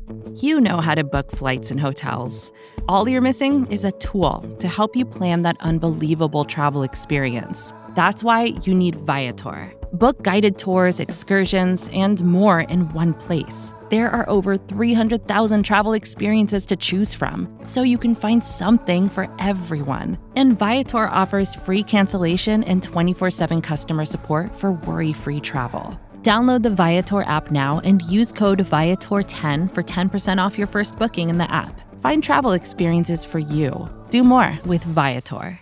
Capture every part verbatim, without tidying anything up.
You know how to book flights and hotels. All you're missing is a tool to help you plan that unbelievable travel experience. That's why you need Viator. Book guided tours, excursions, and more in one place. There are over three hundred thousand travel experiences to choose from, so you can find something for everyone. And Viator offers free cancellation and twenty-four seven customer support for worry-free travel. Download the Viator app now and use code Viator ten for ten percent off your first booking in the app. Find travel experiences for you. Do more with Viator.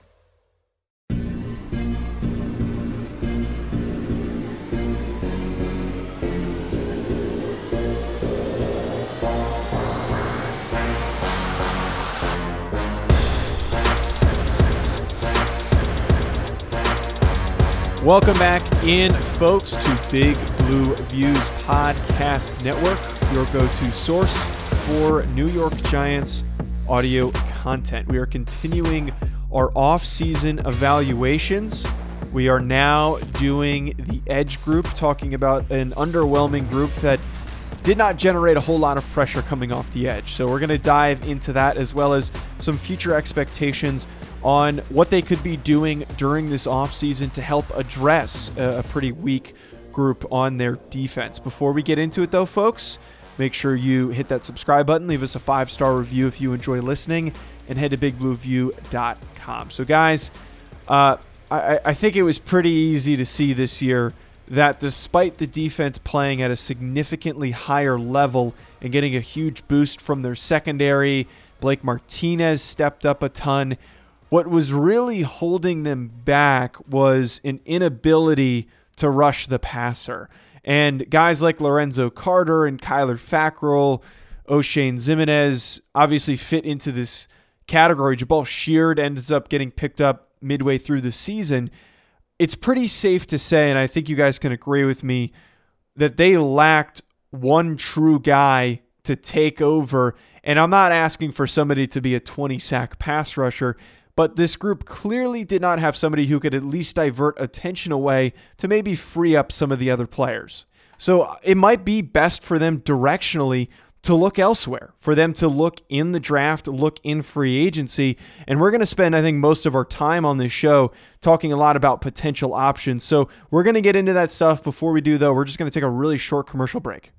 Welcome back in, folks, to Big Blue Views Podcast Network, your go-to source for New York Giants audio content. We are continuing our off-season evaluations. We are now doing the Edge group, talking about an underwhelming group that did not generate a whole lot of pressure coming off the edge. So we're going to dive into that, as well as some future expectations on what they could be doing during this offseason to help address a, a pretty weak group on their defense. Before we get into it, though, folks, make sure you hit that subscribe button, leave us a five-star review if you enjoy listening, and head to big blue view dot com. So, guys, uh, I, I think it was pretty easy to see this year that despite the defense playing at a significantly higher level and getting a huge boost from their secondary, Blake Martinez stepped up a ton. What was really holding them back was an inability to rush the passer. And guys like Lorenzo Carter and Kyler Fackrell, Oshane Ximines obviously fit into this category. Jabal Sheard ends up getting picked up midway through the season. It's pretty safe to say, and I think you guys can agree with me, that they lacked one true guy to take over. And I'm not asking for somebody to be a twenty-sack pass rusher, but this group clearly did not have somebody who could at least divert attention away to maybe free up some of the other players. So it might be best for them directionally to look elsewhere, for them to look in the draft, look in free agency. And we're going to spend, I think, most of our time on this show talking a lot about potential options. So we're going to get into that stuff. Before we do, though, we're just going to take a really short commercial break.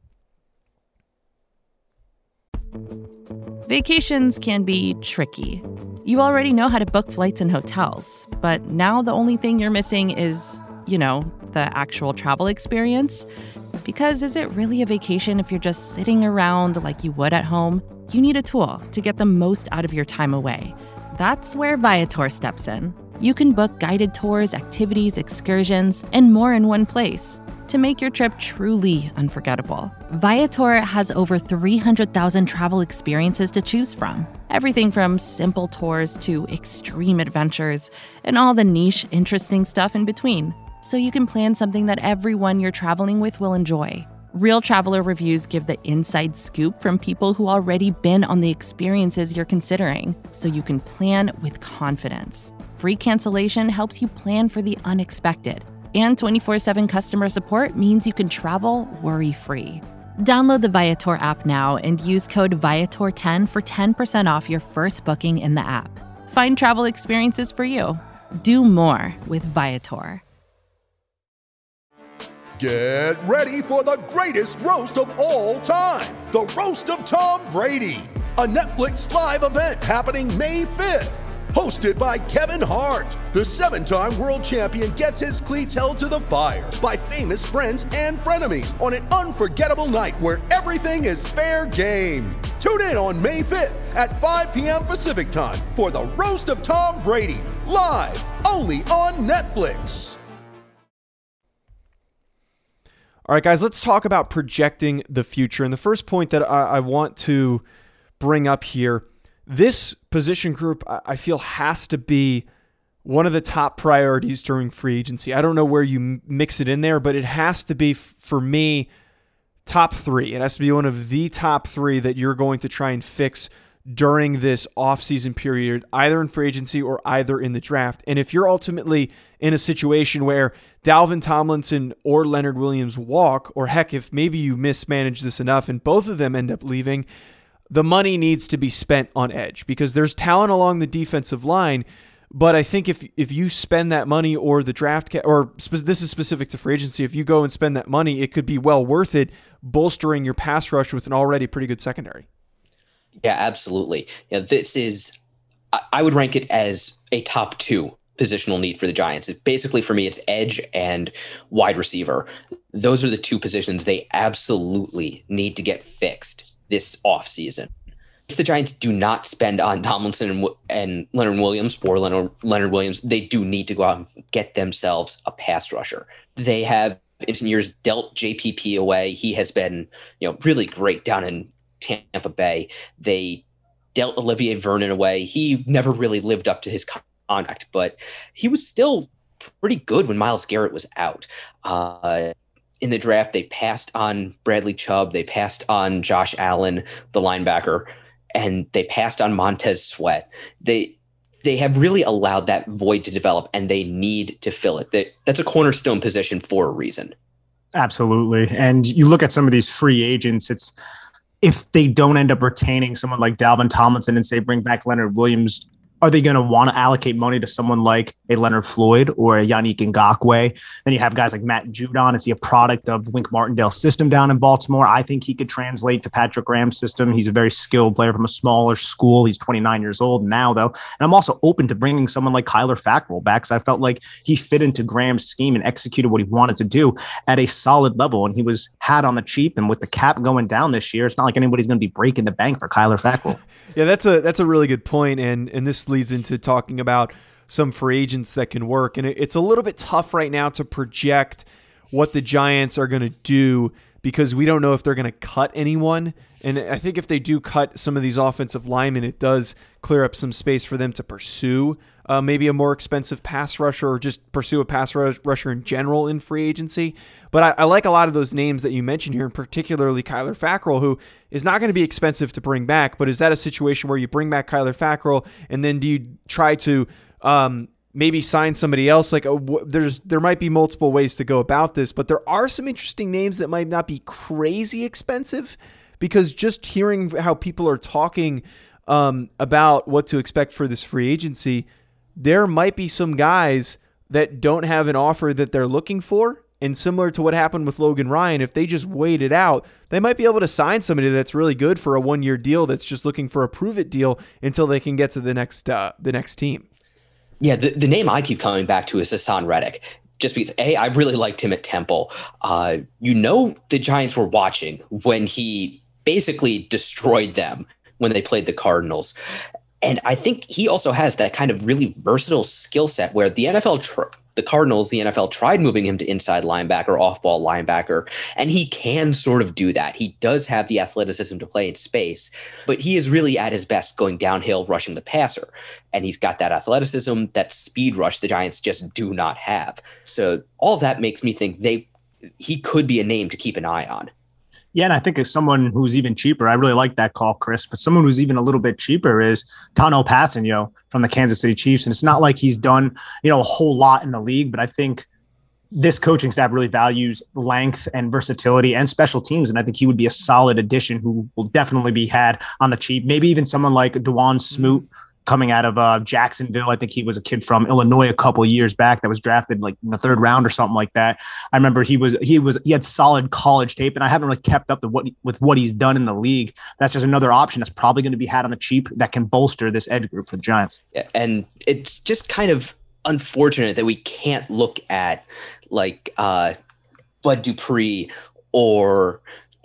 Vacations can be tricky. You already know how to book flights and hotels, but now the only thing you're missing is, you know, the actual travel experience. Because is it really a vacation if you're just sitting around like you would at home? You need a tool to get the most out of your time away. That's where Viator steps in. You can book guided tours, activities, excursions, and more in one place to make your trip truly unforgettable. Viator has over three hundred thousand travel experiences to choose from. Everything from simple tours to extreme adventures and all the niche, interesting stuff in between. So you can plan something that everyone you're traveling with will enjoy. Real traveler reviews give the inside scoop from people who already been on the experiences you're considering, so you can plan with confidence. Free cancellation helps you plan for the unexpected. And twenty-four seven customer support means you can travel worry-free. Download the Viator app now and use code Viator ten for ten percent off your first booking in the app. Find travel experiences for you. Do more with Viator. Get ready for the greatest roast of all time, the Roast of Tom Brady, a Netflix live event happening May fifth. Hosted by Kevin Hart, the seven-time world champion gets his cleats held to the fire by famous friends and frenemies on an unforgettable night where everything is fair game. Tune in on May fifth at five p.m. Pacific time for the Roast of Tom Brady, live only on Netflix. All right, guys, let's talk about projecting the future. And the first point that I, I want to bring up here, this position group, I feel, has to be one of the top priorities during free agency. I don't know where you mix it in there, but it has to be, for me, top three. It has to be one of the top three that you're going to try and fix during this offseason period, either in free agency or either in the draft. And if you're ultimately in a situation where Dalvin Tomlinson or Leonard Williams walk, or heck, if maybe you mismanage this enough and both of them end up leaving, the money needs to be spent on edge because there's talent along the defensive line. But I think if if you spend that money or the draft, ca- or spe- this is specific to free agency, if you go and spend that money, it could be well worth it, bolstering your pass rush with an already pretty good secondary. Yeah, absolutely. Yeah, this is, I would rank it as a top two positional need for the Giants. It, basically, for me, it's edge and wide receiver. Those are the two positions they absolutely need to get fixed this offseason. If the Giants do not spend on Tomlinson and, and Leonard Williams or Leonard, Leonard Williams, they do need to go out and get themselves a pass rusher. They have, in recent years, dealt J P P away. He has been, you know, really great down in Tampa Bay. They dealt Olivier Vernon away. He never really lived up to his contract, but he was still pretty good when Myles Garrett was out. Uh, in the draft, they passed on Bradley Chubb. They passed on Josh Allen, the linebacker, and they passed on Montez Sweat. They they have really allowed that void to develop, and they need to fill it. They, that's a cornerstone position for a reason. Absolutely. And you look at some of these free agents, it's if they don't end up retaining someone like Dalvin Tomlinson and say bring back Leonard Williams, are they going to want to allocate money to someone like a Leonard Floyd or a Yannick Ngakoue? Then you have guys like Matt Judon. Is he a product of Wink Martindale's system down in Baltimore? I think he could translate to Patrick Graham's system. He's a very skilled player from a smaller school. He's twenty-nine years old now, though. And I'm also open to bringing someone like Kyler Fackrell back because I felt like he fit into Graham's scheme and executed what he wanted to do at a solid level. And he was had on the cheap. And with the cap going down this year, it's not like anybody's going to be breaking the bank for Kyler Fackrell. Yeah, that's a that's a really good point, and and this leads into talking about some free agents that can work. And it, it's a little bit tough right now to project what the Giants are going to do because we don't know if they're going to cut anyone. And I think if they do cut some of these offensive linemen, it does clear up some space for them to pursue uh, maybe a more expensive pass rusher or just pursue a pass rush, rusher in general in free agency. But I, I like a lot of those names that you mentioned here, and particularly Kyler Fackrell, who is not going to be expensive to bring back. But is that a situation where you bring back Kyler Fackrell and then do you try to um, maybe sign somebody else? Like a, there's there might be multiple ways to go about this, but there are some interesting names that might not be crazy expensive. Because just hearing how people are talking um, about what to expect for this free agency, there might be some guys that don't have an offer that they're looking for. And similar to what happened with Logan Ryan, if they just wait it out, they might be able to sign somebody that's really good for a one-year deal that's just looking for a prove-it deal until they can get to the next uh, the next team. Yeah, the, the name I keep coming back to is Hassan Reddick. Just because, A, I really liked him at Temple. Uh, you know the Giants were watching when he basically destroyed them when they played the Cardinals. And I think he also has that kind of really versatile skill set where the N F L, tr- the Cardinals, the N F L tried moving him to inside linebacker, off-ball linebacker, and he can sort of do that. He does have the athleticism to play in space, but he is really at his best going downhill, rushing the passer. And he's got that athleticism, that speed rush the Giants just do not have. So all of that makes me think they he could be a name to keep an eye on. Yeah, and I think as someone who's even cheaper, I really like that call, Chris, but someone who's even a little bit cheaper is Tano Passanio from the Kansas City Chiefs. And it's not like he's done, you know, a whole lot in the league, but I think this coaching staff really values length and versatility and special teams. And I think he would be a solid addition who will definitely be had on the cheap. Maybe even someone like Dwan Smoot coming out of uh, Jacksonville. I think he was a kid from Illinois a couple of years back that was drafted like in the third round or something like that. I remember he was he was he had solid college tape, and I haven't really kept up to what with what he's done in the league. That's just another option that's probably going to be had on the cheap that can bolster this edge group for the Giants. Yeah, and it's just kind of unfortunate that we can't look at like uh, Bud Dupree or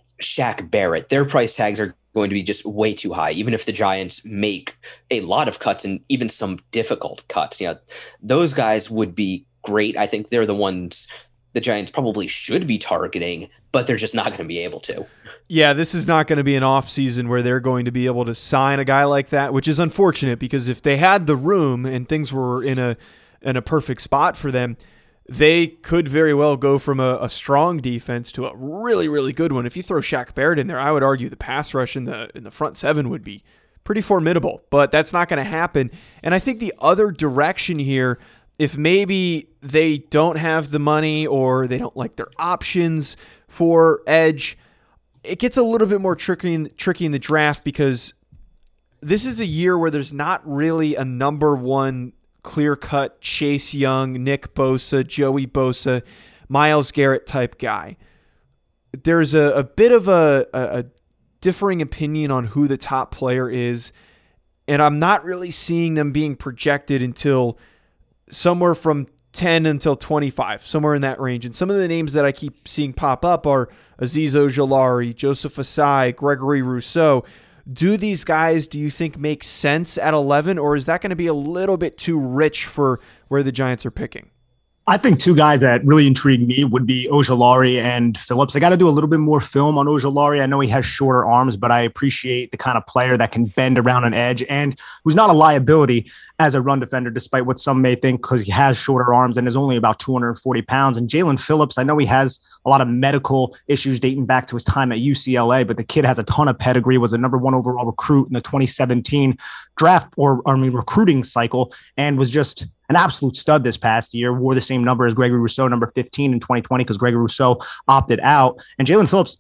Shaq Barrett. Their price tags are going to be just way too high, even if the Giants make a lot of cuts and even some difficult cuts. You know, those guys would be great. I think they're the ones the Giants probably should be targeting, but they're just not going to be able to. Yeah, this is not going to be an off season where they're going to be able to sign a guy like that, which is unfortunate because if they had the room and things were in a in a perfect spot for them, they could very well go from a, a strong defense to a really, really good one. If you throw Shaq Barrett in there, I would argue the pass rush in the in the front seven would be pretty formidable, but that's not going to happen. And I think the other direction here, if maybe they don't have the money or they don't like their options for edge, it gets a little bit more tricky in, tricky in the draft, because this is a year where there's not really a number one clear-cut Chase Young, Nick Bosa, Joey Bosa, Myles Garrett type guy. There's a, a bit of a, a, a differing opinion on who the top player is, and I'm not really seeing them being projected until somewhere from ten until twenty-five, somewhere in that range. And some of the names that I keep seeing pop up are Azeez Ojulari, Joseph Asai, Gregory Rousseau. Do these guys, do you think, make sense at eleven, or is that going to be a little bit too rich for where the Giants are picking? I think two guys that really intrigue me would be Ojulari and Phillips. I got to do a little bit more film on Ojulari. I know he has shorter arms, but I appreciate the kind of player that can bend around an edge and who's not a liability as a run defender, despite what some may think, because he has shorter arms and is only about two hundred forty pounds. And Jalen Phillips, I know he has a lot of medical issues dating back to his time at U C L A, but the kid has a ton of pedigree, was a number one overall recruit in the twenty seventeen draft or I mean recruiting cycle, and was just an absolute stud this past year. Wore the same number as Gregory Rousseau, number fifteen in twenty twenty, because Gregory Rousseau opted out. And Jalen Phillips,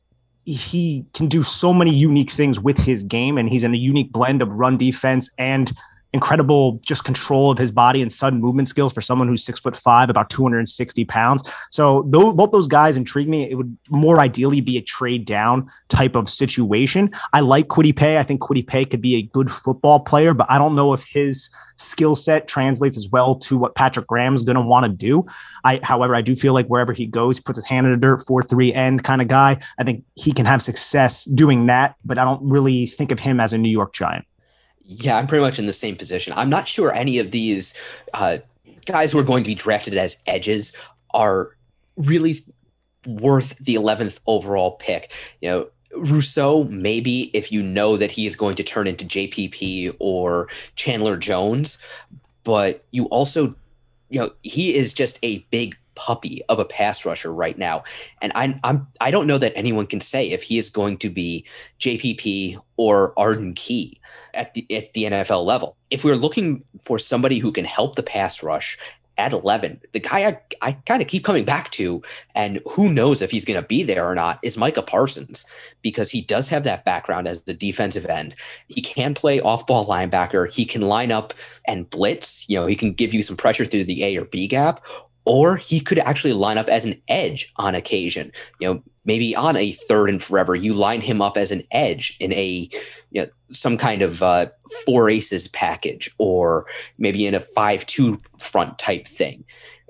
he can do so many unique things with his game, and he's in a unique blend of run defense and incredible just control of his body and sudden movement skills for someone who's six foot five, about two hundred sixty pounds. So those, both those guys intrigue me. It would more ideally be a trade down type of situation. I like Kwity Paye. I think Kwity Paye could be a good football player, but I don't know if his skill set translates as well to what Patrick Graham's going to want to do. I, however, I do feel like wherever he goes, he puts his hand in the dirt, four three end kind of guy. I think he can have success doing that, but I don't really think of him as a New York Giant. Yeah, I'm pretty much in the same position. I'm not sure any of these uh, guys who are going to be drafted as edges are really worth the eleventh overall pick. You know, Rousseau, maybe if you know that he is going to turn into J P P or Chandler Jones, but you also, you know, he is just a big puppy of a pass rusher right now. And I, I'm, I don't know that anyone can say if he is going to be J P P or Arden Key at the, at the N F L level. If we're looking for somebody who can help the pass rush at eleven, the guy I, I kind of keep coming back to, and who knows if he's going to be there or not, is Micah Parsons, because he does have that background as the defensive end. He can play off-ball linebacker. He can line up and blitz. You know, he can give you some pressure through the A or B gap, or he could actually line up as an edge on occasion. You know, maybe on a third and forever, you line him up as an edge in a, you know, some kind of uh, four aces package, or maybe in a five two front type thing.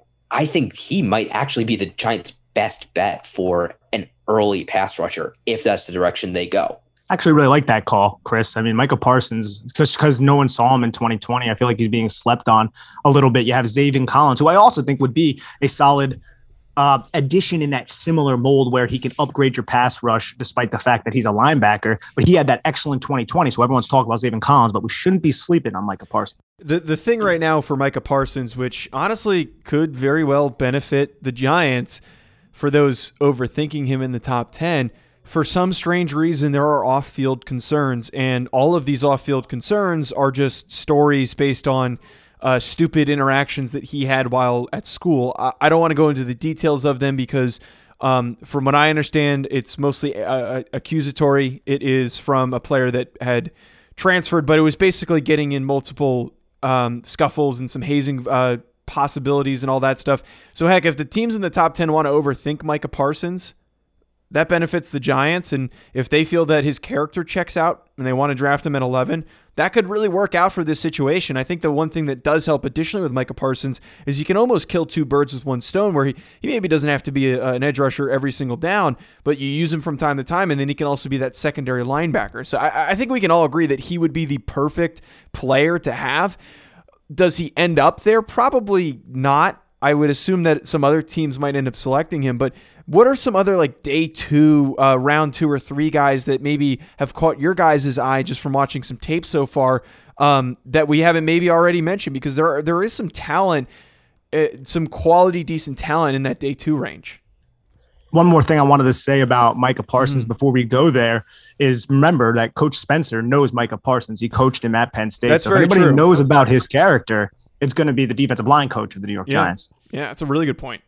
I think he might actually be the Giants' best bet for an early pass rusher if that's the direction they go. I actually really like that call, Chris. I mean, Micah Parsons, just because no one saw him in twenty twenty, I feel like he's being slept on a little bit. You have Zaven Collins, who I also think would be a solid uh, addition in that similar mold where he can upgrade your pass rush despite the fact that he's a linebacker. But he had that excellent twenty twenty, so everyone's talking about Zaven Collins, but we shouldn't be sleeping on Micah Parsons. The the thing right now for Micah Parsons, which honestly could very well benefit the Giants for those overthinking him in the top ten, for some strange reason, there are off-field concerns, and all of these off-field concerns are just stories based on uh, stupid interactions that he had while at school. I, I don't want to go into the details of them because um, from what I understand, it's mostly uh, accusatory. It is from a player that had transferred, but it was basically getting in multiple um, scuffles and some hazing uh, possibilities and all that stuff. So heck, if the teams in the top ten want to overthink Micah Parsons, that benefits the Giants, and if they feel that his character checks out and they want to draft him at eleven, that could really work out for this situation. I think the one thing that does help additionally with Micah Parsons is you can almost kill two birds with one stone, where he, he maybe doesn't have to be a, an edge rusher every single down, but you use him from time to time, and then he can also be that secondary linebacker. So I, I think we can all agree that he would be the perfect player to have. Does he end up there? Probably not. I would assume that some other teams might end up selecting him, but what are some other like day two, uh, round two or three guys that maybe have caught your guys' eye just from watching some tape so far um, that we haven't maybe already mentioned? Because there are, there is some talent, uh, some quality, decent talent in that day two range. one more thing I wanted to say about Micah Parsons mm. before we go there is remember that Coach Spencer knows Micah Parsons. He coached him at Penn State. That's so very if anybody true. knows about his character, it's going to be the defensive line coach of the New York yeah. Giants. Yeah, that's a really good point.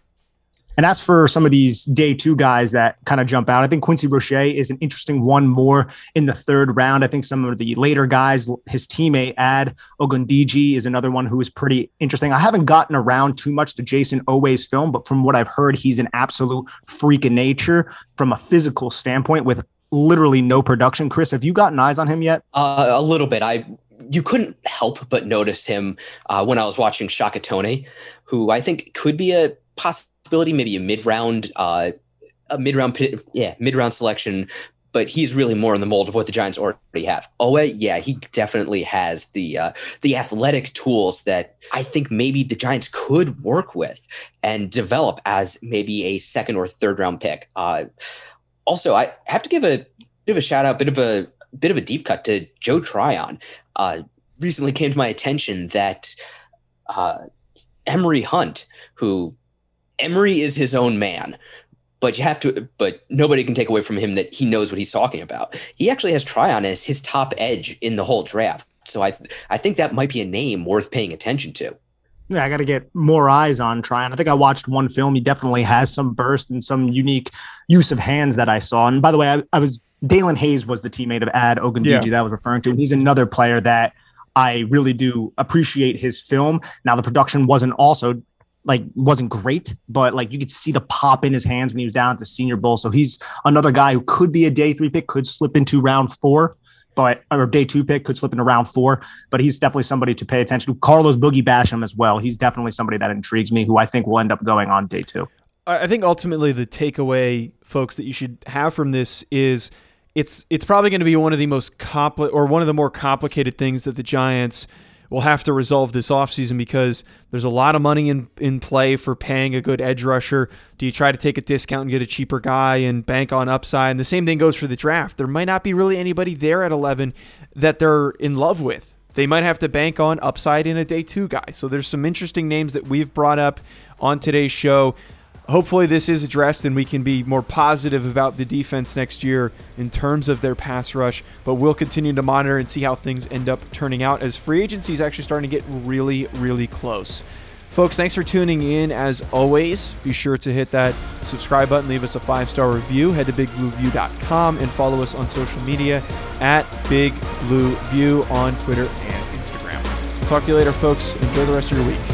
And as for some of these day two guys that kind of jump out, I think Quincy Roche is an interesting one more in the third round. I think some of the later guys, his teammate Ad Ogundiji is another one who is pretty interesting. I haven't gotten around too much to Jason Oweh's film, but from what I've heard, he's an absolute freak of nature from a physical standpoint with literally no production. Chris, have you gotten eyes on him yet? Uh, a little bit. I you couldn't help but notice him uh, when I was watching Shaka Toney, who I think could be a possibility. Maybe a mid-round, uh, a mid-round, yeah, mid-round selection, but he's really more in the mold of what the Giants already have. Oh, yeah, he definitely has the uh, the athletic tools that I think maybe the Giants could work with and develop as maybe a second or third round pick. Uh, also, I have to give a bit of a shout out, bit of a bit of a deep cut to Joe Tryon. Uh, recently came to my attention that uh, Emory Hunt, who Emory is his own man, but you have to, but nobody can take away from him that he knows what he's talking about. He actually has Tryon as his top edge in the whole draft. So I, I think that might be a name worth paying attention to. Yeah, I got to get more eyes on Tryon. I think I watched one film. He definitely has some burst and some unique use of hands that I saw. And by the way, I, I was, Dalen Hayes was the teammate of Ad Ogundiji yeah. that I was referring to. And he's another player that I really do appreciate his film. Now the production wasn't also like wasn't great, but like you could see the pop in his hands when he was down at the Senior Bowl. So he's another guy who could be a day three pick, could slip into round four, but or day two pick could slip into round four. But he's definitely somebody to pay attention to. Carlos Boogie Basham as well. He's definitely somebody that intrigues me, who I think will end up going on day two. I think ultimately the takeaway, folks, that you should have from this is it's it's probably going to be one of the most compli- or one of the more complicated things that the Giants will have to resolve this offseason, because there's a lot of money in, in play for paying a good edge rusher. Do you try to take a discount and get a cheaper guy and bank on upside? And the same thing goes for the draft. There might not be really anybody there at eleven that they're in love with. They might have to bank on upside in a day two guy. So there's some interesting names that we've brought up on today's show. Hopefully this is addressed and we can be more positive about the defense next year in terms of their pass rush, but we'll continue to monitor and see how things end up turning out as free agency is actually starting to get really, really close. Folks, thanks for tuning in as always. Be sure to hit that subscribe button, leave us a five-star review, head to big blue view dot com and follow us on social media at Big Blue View on Twitter and Instagram. We'll talk to you later, folks. Enjoy the rest of your week.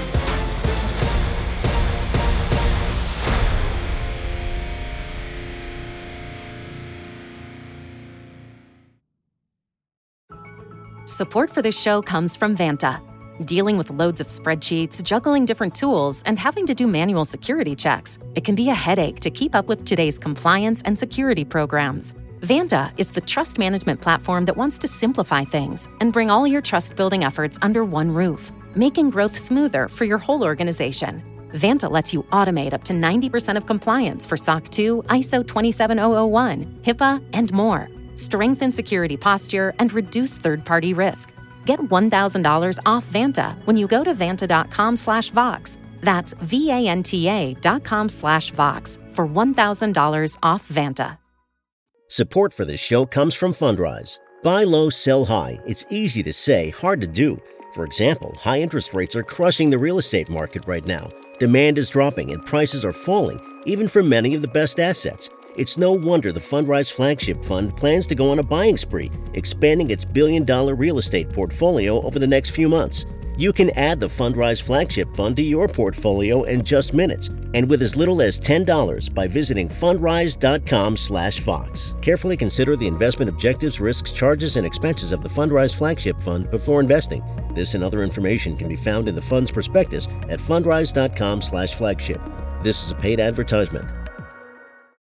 Support for this show comes from Vanta. Dealing with loads of spreadsheets, juggling different tools, and having to do manual security checks, it can be a headache to keep up with today's compliance and security programs. Vanta is the trust management platform that wants to simplify things and bring all your trust-building efforts under one roof, making growth smoother for your whole organization. Vanta lets you automate up to ninety percent of compliance for S O C two, I S O twenty-seven thousand one, HIPAA, and more. Strengthen security posture, and reduce third-party risk. Get one thousand dollars off Vanta when you go to vanta.com slash Vox. That's V-A-N-T-A dot com slash Vox for one thousand dollars off Vanta. Support for this show comes from Fundrise. Buy low, sell high. It's easy to say, hard to do. For example, high interest rates are crushing the real estate market right now. Demand is dropping and prices are falling, even for many of the best assets. It's no wonder the Fundrise Flagship Fund plans to go on a buying spree, expanding its billion-dollar real estate portfolio over the next few months. You can add the Fundrise Flagship Fund to your portfolio in just minutes, and with as little as ten dollars by visiting fundrise.com slash Fox. Carefully consider the investment objectives, risks, charges, and expenses of the Fundrise Flagship Fund before investing. This and other information can be found in the fund's prospectus at fundrise.com slash flagship. This is a paid advertisement.